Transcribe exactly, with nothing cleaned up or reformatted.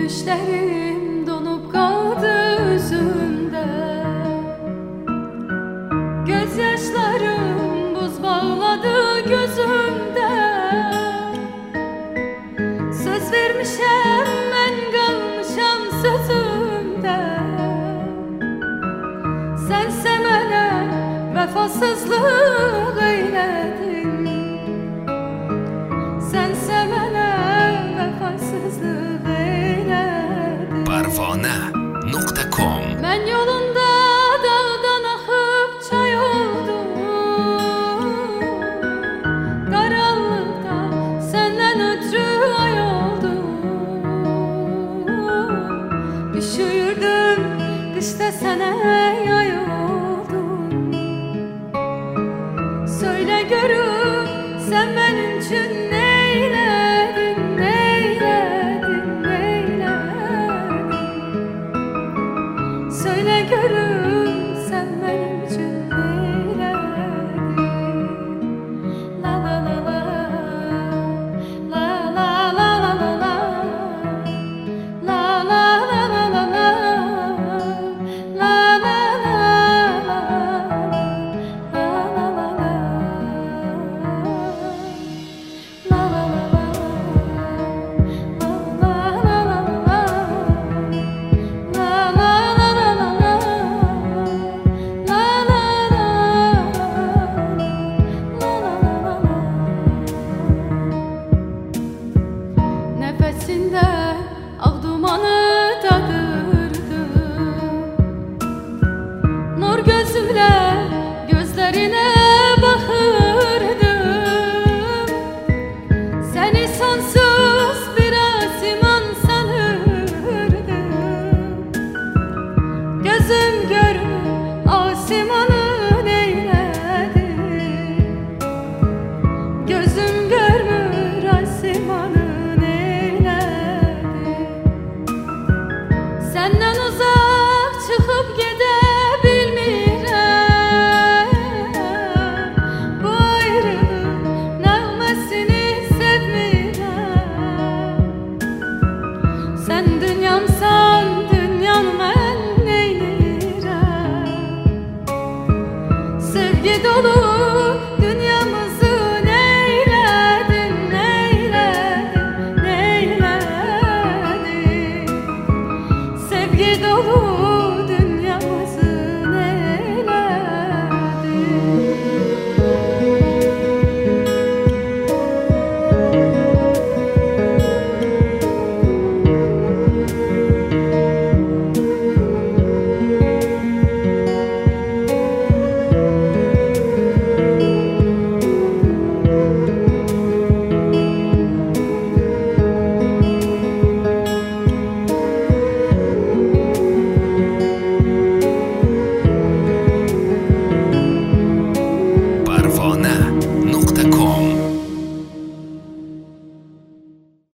Gülüşlerim donup kaldı üzümde. Gözyaşlarım buz bağladı gözümde. Söz vermişem ben kalmışam sözümde. Sense mənə vefasızlık eyledin. Sense mənə vefasızlık eyledin. Parvona nokta com Ben yolunda dağdan akıp çay oldum. Karanlıkta senden ötürü ay oldum. Üşüyürdüm kışta sana yay oldum. Söyle görüm sen benim için neyledin, neyledin, neyledin. Söyle görüm sen benim için neyledin. La la la la, la la la la la la, la la la la la la, la la la nefesinden ak dumanı